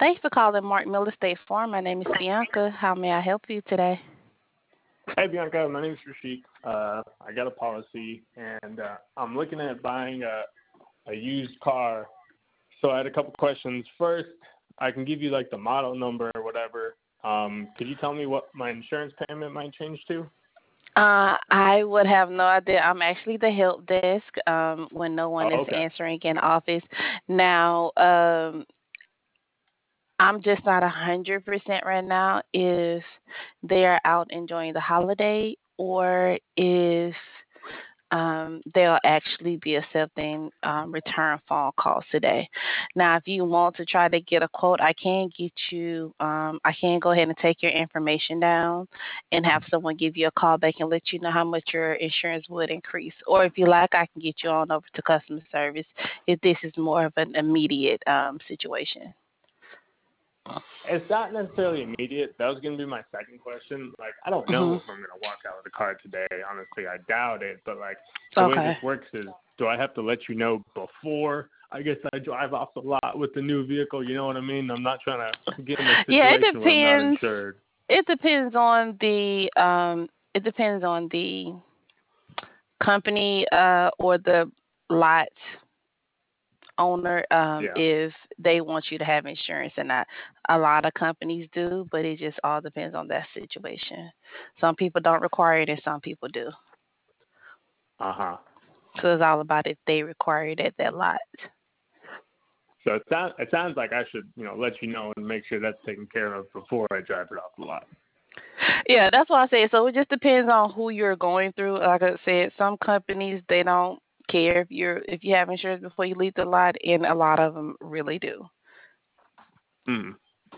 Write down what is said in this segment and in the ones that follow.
Thanks for calling Mark Miller State Farm. My name is Bianca. How may I help you today? Hey, Bianca. My name is Rashik. I got a policy, and I'm looking at buying a used car. So I had a couple questions. First, I can give you, like, the model number or whatever. Could you tell me what my insurance payment might change to? I would have no idea. I'm actually the help desk when no one Oh, is okay. answering in office. Now, I'm just not 100% right now if they're out enjoying the holiday or if they'll actually be accepting return phone calls today. Now, if you want to try to get a quote, I can get you, I can go ahead and take your information down and have someone give you a call back and let you know how much your insurance would increase. Or if you like, I can get you on over to customer service if this is more of an immediate situation. It's not necessarily immediate. That was going to be my second question. Like, I don't know Hmm. if I'm going to walk out of the car today. Honestly, I doubt it. But, like, the way Okay. this works is, do I have to let you know before I guess I drive off the lot with the new vehicle? You know what I mean? I'm not trying to get in a Yeah, it situation where I'm not depends. insured. It depends on the company or the lot owner Yeah. if they want you to have insurance or not. A lot of companies do, but it just all depends on that situation. Some people don't require it and some people do. Uh-huh. So it's all about if they require it at that lot. So it sounds like I should, let you know and make sure that's taken care of before I drive it off the lot. Yeah, that's what I said. So it just depends on who you're going through. Like I said, some companies they don't care if you have insurance before you leave the lot, and a lot of them really do. Mm.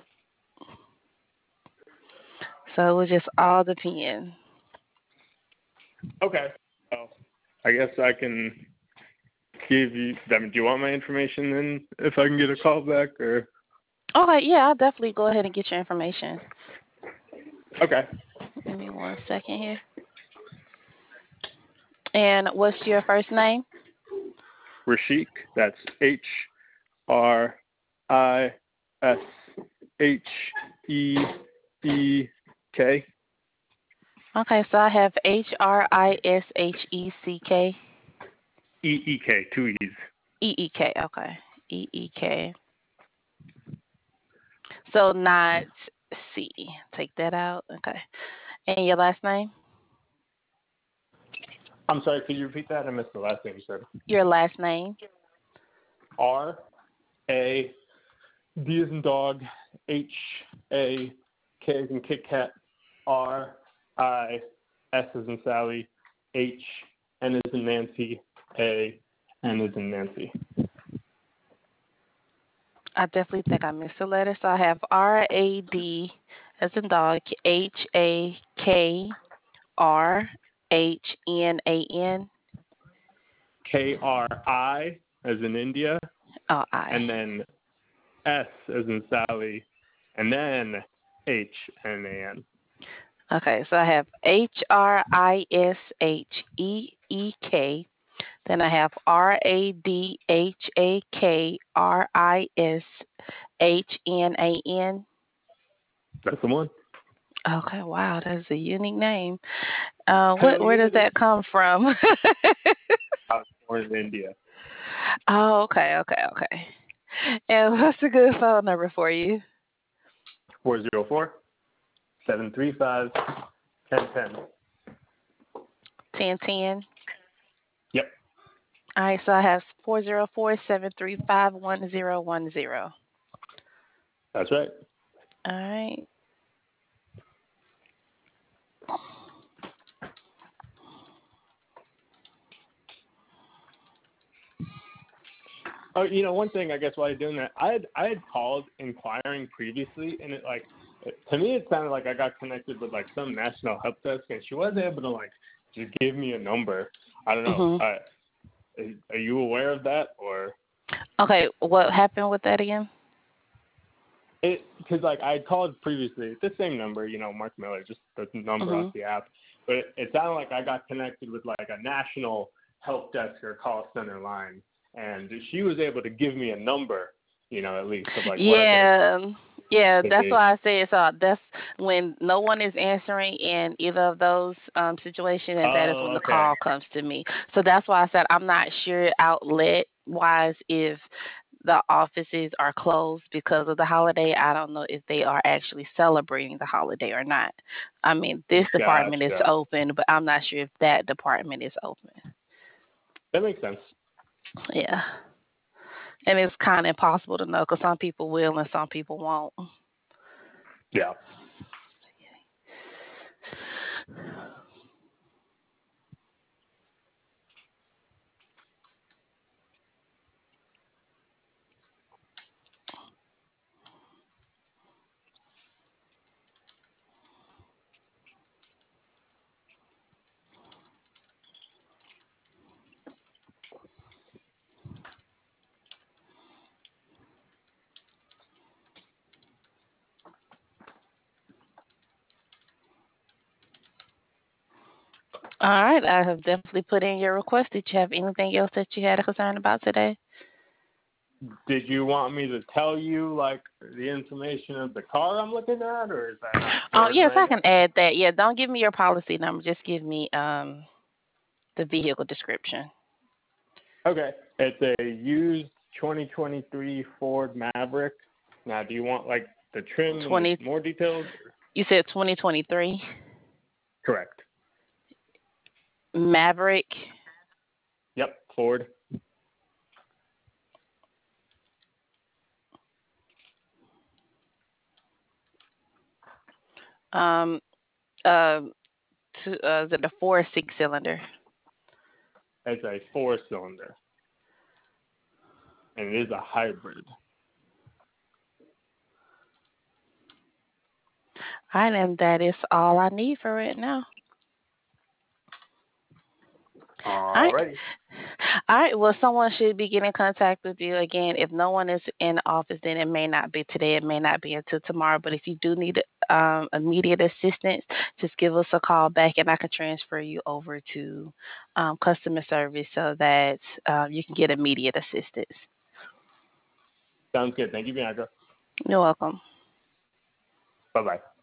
So it would just all depend. Okay. So I guess I can give you. I mean, do you want my information then? If I can get a call back, or Okay, yeah, I'll definitely go ahead and get your information. okay, Give me one second here. And what's your first name? Rashik. That's Rishek. Okay, so I have Hrisheck. EEK. Two E's. EEK. Okay, EEK. So not C. Take that out. Okay. And your last name? I'm sorry. Could you repeat that? I missed the last thing you said. Your last name? RA D as in dog, HAK as in Kit Kat, RIS as in Sally, HN as in Nancy, AN as in Nancy. I definitely think I missed a letter. So I have RAD as in dog, HAKRHNAN. KRI as in India, Oh, I. and then S as in Sally, and then HNAN. Okay, so I have Hrisheek. Then I have RADHAKRISHNAN. That's the one. Okay, wow, that's a unique name. Hell Where yeah, does it is. that come from? I was born in India. Oh, okay, okay, okay. And what's a good phone number for you? 404-735-1010. 1010. Yep, All right, so I have 404-735-1010. that's right. All right. Oh, one thing I guess while you're doing that, I had called inquiring previously, and to me it sounded like I got connected with like some national help desk, and she was able to like just give me a number. I don't know. Mhm. Are you aware of that, or Okay, what happened with that again? because like I had called previously, the same number, Mark Miller, just the number off Mhm. the app, but it sounded like I got connected with like a national help desk or call center line, and she was able to give me a number at least of like what Yeah, they that's do. why I say it's that's when no one is answering in either of those situations, and that is when Oh, the okay. call comes to me. So that's why I said I'm not sure outlet wise if the offices are closed because of the holiday. I don't know if they are actually celebrating the holiday or not. I mean, this department is Gotcha. open, but I'm not sure if that department is open. That makes sense. Yeah. And it's kind of impossible to know because some people will and some people won't. Yeah. All right, I have definitely put in your request. Did you have anything else that you had a concern about today? Did you want me to tell you like the information of the car I'm looking at, or is that not Oh, important yes, right I now? can add that. Yeah, don't give me your policy number. Just give me the vehicle description. Okay. It's a used 2023 Ford Maverick. Now, do you want like the trim and the 20. more details? You said 2023 Correct. Maverick. Yep, Ford. Um, uh, is it a 4 or 6 cylinder? It's a four-cylinder, and it is a hybrid. All right, and that is all I need for right now. All right. Alrighty. All right. Well, someone should be getting in contact with you again. If no one is in the office, then it may not be today. It may not be until tomorrow. But if you do need immediate assistance, just give us a call back, and I can transfer you over to customer service so that you can get immediate assistance. Sounds good. Thank you, Bianca. You're welcome. Bye-bye.